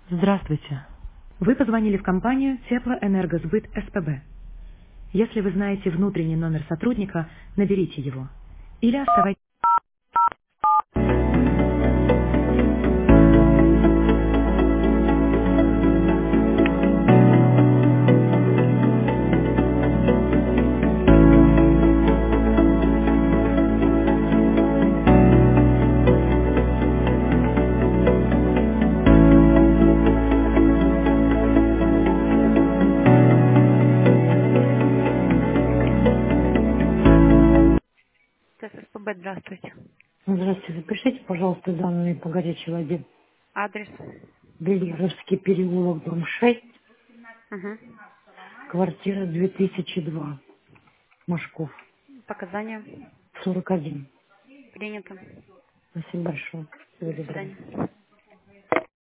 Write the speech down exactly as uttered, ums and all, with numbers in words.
Здравствуйте. Вы позвонили в компанию Теплоэнергосбыт СПБ. Если вы знаете внутренний номер сотрудника, наберите его. Или оставайтесь. ТССПБ, здравствуйте. Здравствуйте, запишите, пожалуйста, данные по горячей воде. Адрес. Беляровский переулок, дом шесть, Угу. квартира две тысячи два, Машков, Показания. сорок один. Принято. Спасибо большое. Всего До доброго. свидания.